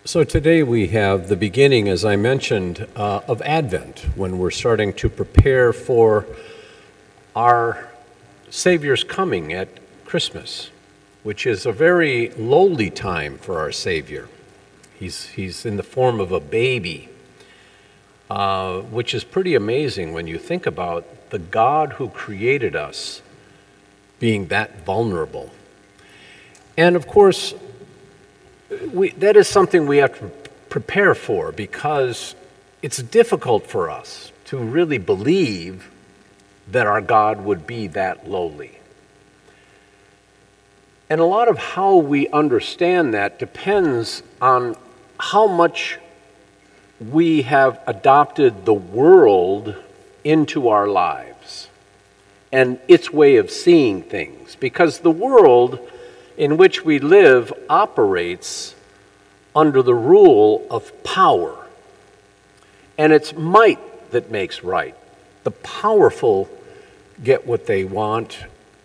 So today we have the beginning, as I mentioned, of Advent, when we're starting to prepare for our Savior's coming at Christmas, which is a very lowly time for our Savior. He's in the form of a baby, which is pretty amazing when you think about the God who created us being that vulnerable. And of course, that is something we have to prepare for, because it's difficult for us to really believe that our God would be that lowly. And a lot of how we understand that depends on how much we have adopted the world into our lives and its way of seeing things. Because the world in which we live operates under the rule of power. And it's might that makes right. The powerful get what they want,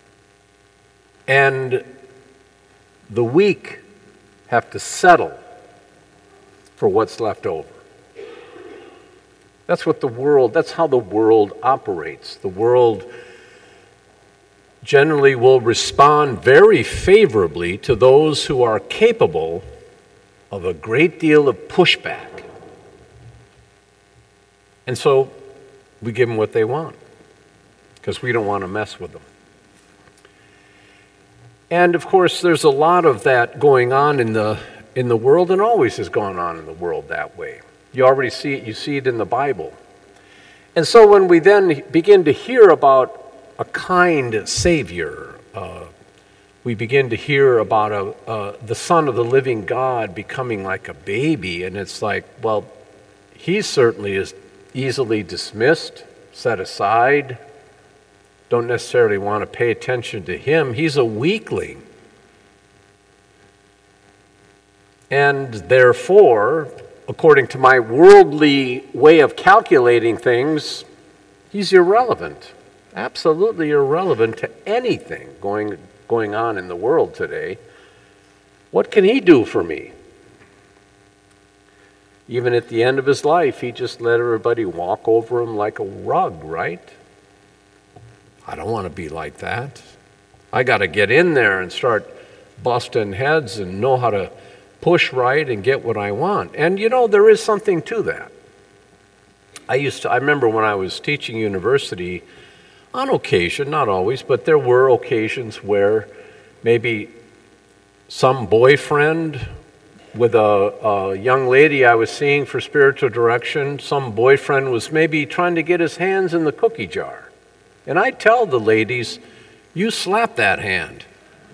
and the weak have to settle for what's left over. That's how the world operates. The world generally will respond very favorably to those who are capable of a great deal of pushback. And so we give them what they want, because we don't want to mess with them. And of course, there's a lot of that going on in the world, and always has gone on in the world that way. You already see it, you see it in the Bible. And so when we then begin to hear about a kind Savior, we begin to hear about the Son of the living God becoming like a baby, and it's like, well, he certainly is easily dismissed, set aside, don't necessarily want to pay attention to him. He's a weakling. And therefore, according to my worldly way of calculating things, he's irrelevant. Absolutely irrelevant to anything going on in the world today. What can he do for me? Even at the end of his life, he just let everybody walk over him like a rug, right? I don't want to be like that. I got to get in there and start busting heads and know how to push right and get what I want. And you know, there is something to that. I remember when I was teaching university, on occasion, not always, but there were occasions where maybe some boyfriend with a young lady I was seeing for spiritual direction, some boyfriend was maybe trying to get his hands in the cookie jar. And I tell the ladies, you slap that hand.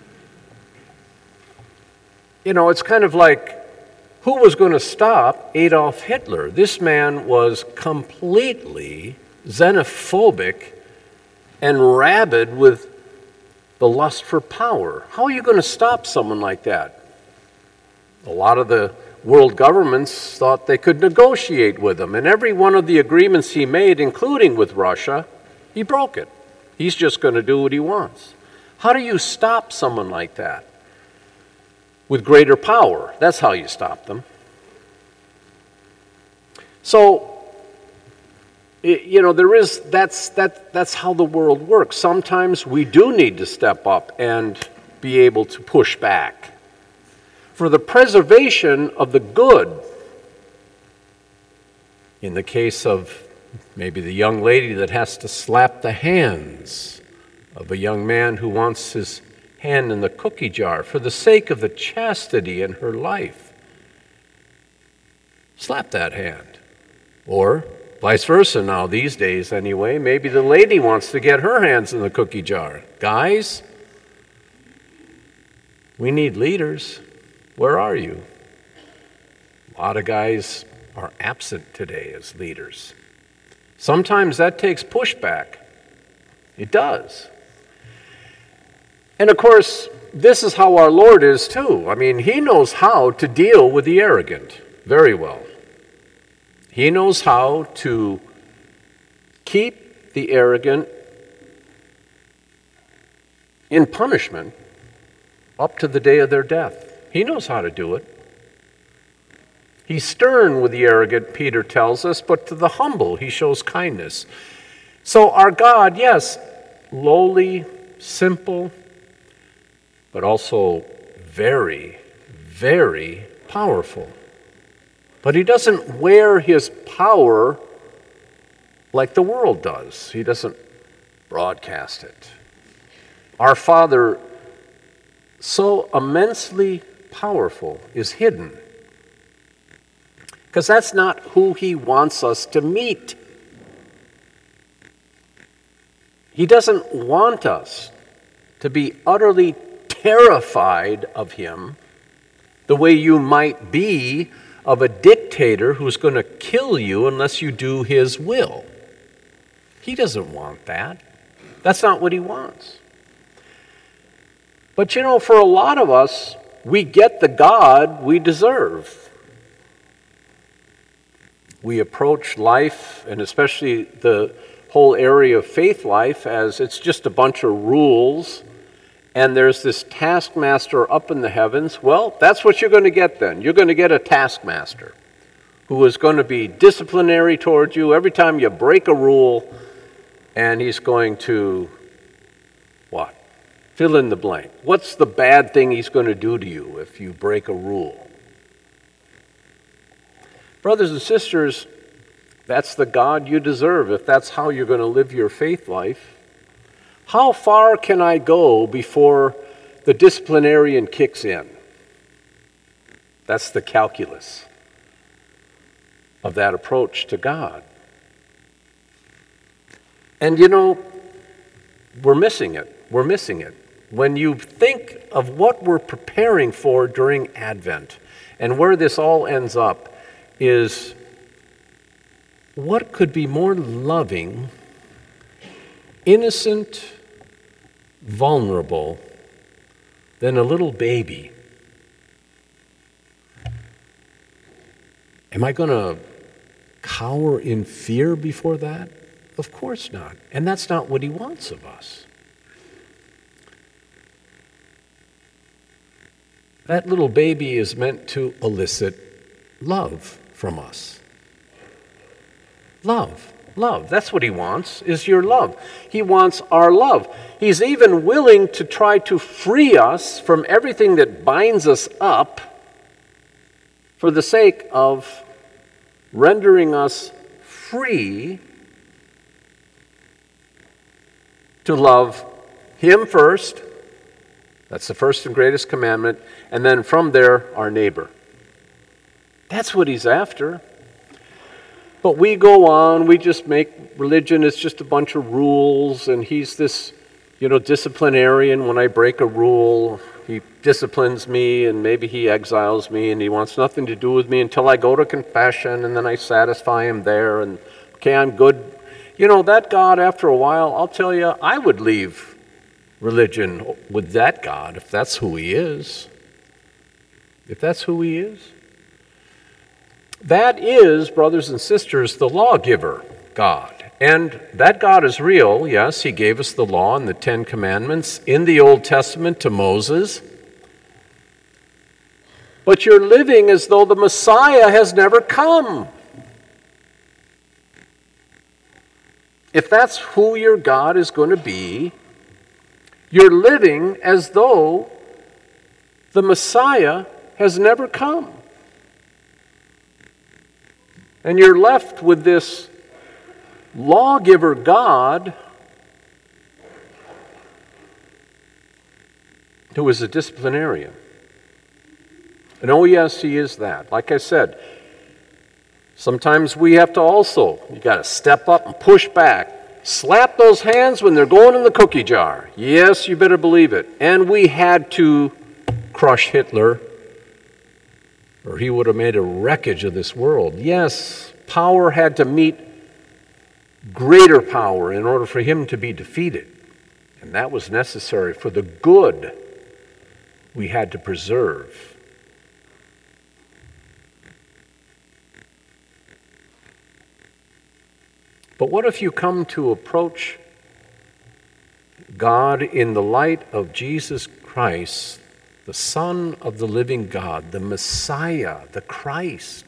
You know, it's kind of like, who was going to stop Adolf Hitler? This man was completely xenophobic and rabid with the lust for power. How are you going to stop someone like that? A lot of the world governments thought they could negotiate with him, and every one of the agreements he made, including with Russia, he broke it. He's just going to do what he wants. How do you stop someone like that? With greater power. That's how you stop them. So, you know, that's how the world works. Sometimes we do need to step up and be able to push back for the preservation of the good. In the case of maybe the young lady that has to slap the hands of a young man who wants his hand in the cookie jar for the sake of the chastity in her life, slap that hand. Or vice versa now, these days anyway, maybe the lady wants to get her hands in the cookie jar. Guys, we need leaders. Where are you? A lot of guys are absent today as leaders. Sometimes that takes pushback. It does. And of course, this is how our Lord is too. I mean, he knows how to deal with the arrogant very well. He knows how to keep the arrogant in punishment up to the day of their death. He knows how to do it. He's stern with the arrogant, Peter tells us, but to the humble he shows kindness. So our God, yes, lowly, simple, but also very, very powerful. But he doesn't wear his power like the world does. He doesn't broadcast it. Our Father, so immensely powerful, is hidden. Because that's not who he wants us to meet. He doesn't want us to be utterly terrified of him the way you might be of a dictator who's going to kill you unless you do his will. He doesn't want that. That's not what he wants. But for a lot of us, we get the God we deserve. We approach life, and especially the whole area of faith life, as it's just a bunch of rules, and there's this taskmaster up in the heavens. Well, that's what you're going to get then. You're going to get a taskmaster who is going to be disciplinary towards you every time you break a rule, and he's going to, what? Fill in the blank. What's the bad thing he's going to do to you if you break a rule? Brothers and sisters, that's the God you deserve if that's how you're going to live your faith life. How far can I go before the disciplinarian kicks in? That's the calculus of that approach to God. And we're missing it. We're missing it. When you think of what we're preparing for during Advent and where this all ends up, is what could be more loving, innocent, vulnerable than a little baby? Am I going to cower in fear before that? Of course not. And that's not what he wants of us. That little baby is meant to elicit love from us. Love. That's what he wants, is your love. He wants our love. He's even willing to try to free us from everything that binds us up for the sake of rendering us free to love him first. That's the first and greatest commandment. And then from there, our neighbor. That's what he's after. But we go on, we just make religion is just a bunch of rules, and he's this, disciplinarian. When I break a rule, he disciplines me, and maybe he exiles me, and he wants nothing to do with me until I go to confession, and then I satisfy him there, and okay, I'm good. That God, after a while, I'll tell you, I would leave religion with that God if that's who he is. If that's who he is. That is, brothers and sisters, the lawgiver God. And that God is real. Yes, he gave us the law and the 10 Commandments in the Old Testament to Moses. But you're living as though the Messiah has never come. If that's who your God is going to be, you're living as though the Messiah has never come. And you're left with this lawgiver God who is a disciplinarian. And oh yes, he is that. Like I said, sometimes we have to also, you got to step up and push back. Slap those hands when they're going in the cookie jar. Yes, you better believe it. And we had to crush Hitler, or he would have made a wreckage of this world. Yes, power had to meet greater power in order for him to be defeated. And that was necessary for the good we had to preserve. But what if you come to approach God in the light of Jesus Christ the Son of the living God, the Messiah, the Christ,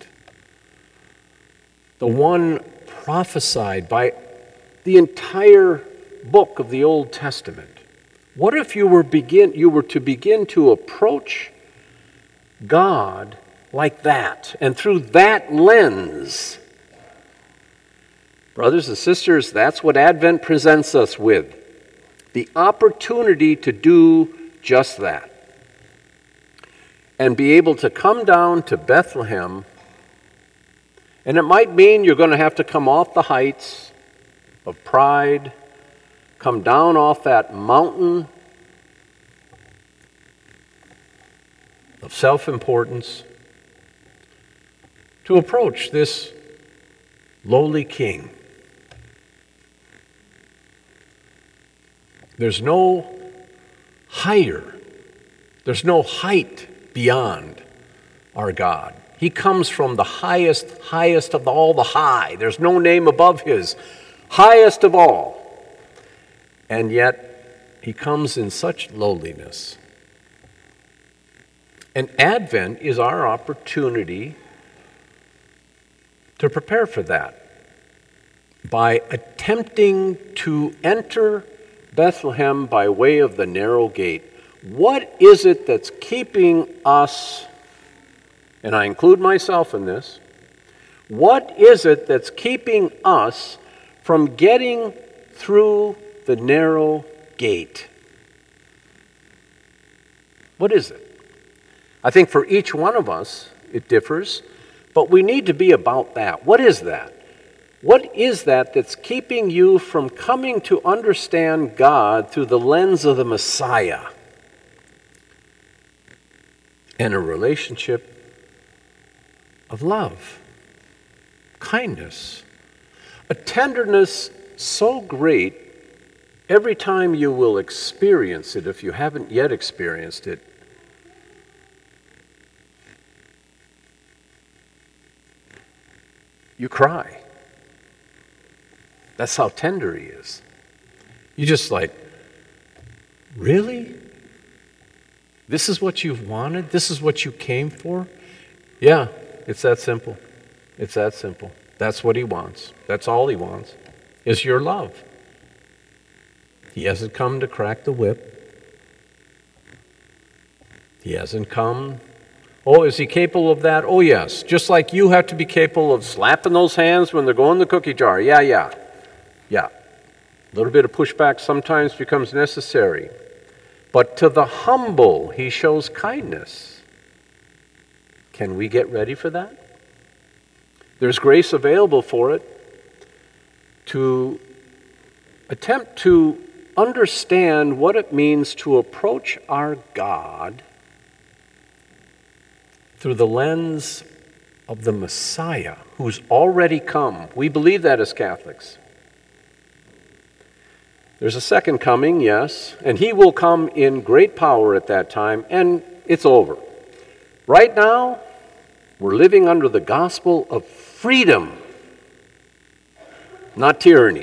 the one prophesied by the entire book of the Old Testament. What if you were to begin to approach God like that, and through that lens? Brothers and sisters, that's what Advent presents us with. The opportunity to do just that. And be able to come down to Bethlehem. And it might mean you're going to have to come off the heights of pride, come down off that mountain of self-importance to approach this lowly king. There's no higher, there's no height beyond our God. He comes from the highest of all the high. There's no name above his. Highest of all. And yet, he comes in such lowliness. And Advent is our opportunity to prepare for that by attempting to enter Bethlehem by way of the narrow gate. What is it that's keeping us, and I include myself in this, what is it that's keeping us from getting through the narrow gate? What is it? I think for each one of us it differs, but we need to be about that. What is that? What is that that's keeping you from coming to understand God through the lens of the Messiah and a relationship of love, kindness, a tenderness so great every time you will experience it, if you haven't yet experienced it, you cry. That's how tender he is. You just like, really? This is what you've wanted? This is what you came for? Yeah, it's that simple. It's that simple. That's what he wants. That's all he wants, is your love. He hasn't come to crack the whip. He hasn't come. Oh, is he capable of that? Oh, yes. Just like you have to be capable of slapping those hands when they're going in the cookie jar. Yeah. A little bit of pushback sometimes becomes necessary. But to the humble, he shows kindness. Can we get ready for that? There's grace available for it to attempt to understand what it means to approach our God through the lens of the Messiah who's already come. We believe that as Catholics. There's a second coming, yes, and he will come in great power at that time, and it's over. Right now, we're living under the gospel of freedom, not tyranny.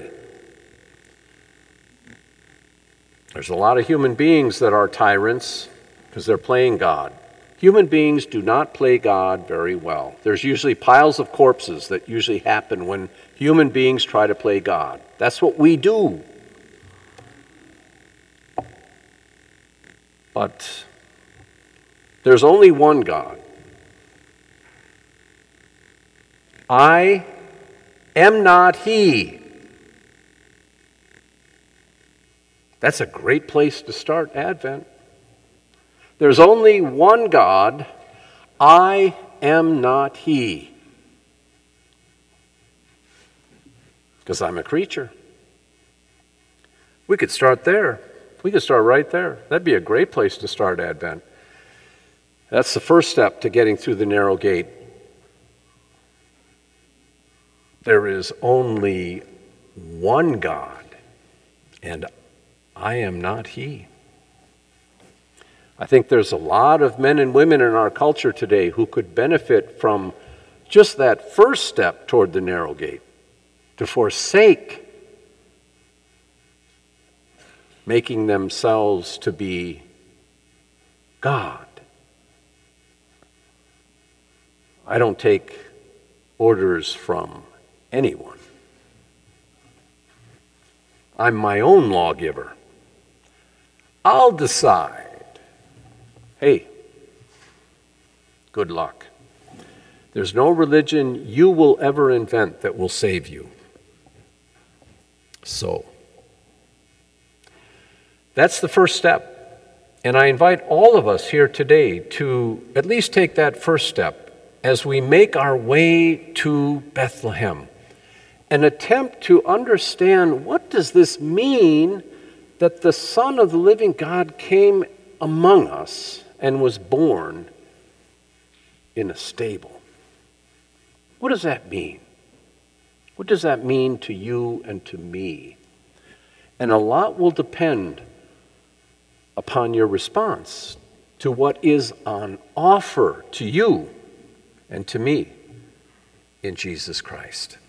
There's a lot of human beings that are tyrants because they're playing God. Human beings do not play God very well. There's usually piles of corpses that usually happen when human beings try to play God. That's what we do. But there's only one God. I am not he. That's a great place to start Advent. There's only one God. I am not he. Because I'm a creature. We could start there. We could start right there. That'd be a great place to start Advent. That's the first step to getting through the narrow gate. There is only one God, and I am not he. I think there's a lot of men and women in our culture today who could benefit from just that first step toward the narrow gate, to forsake making themselves to be God I don't take orders from anyone. I'm my own lawgiver. I'll decide. Hey, good luck. There's no religion you will ever invent that will save you. So, that's the first step. And I invite all of us here today to at least take that first step as we make our way to Bethlehem and attempt to understand, what does this mean that the Son of the living God came among us and was born in a stable? What does that mean? What does that mean to you and to me? And a lot will depend upon your response to what is on offer to you and to me in Jesus Christ.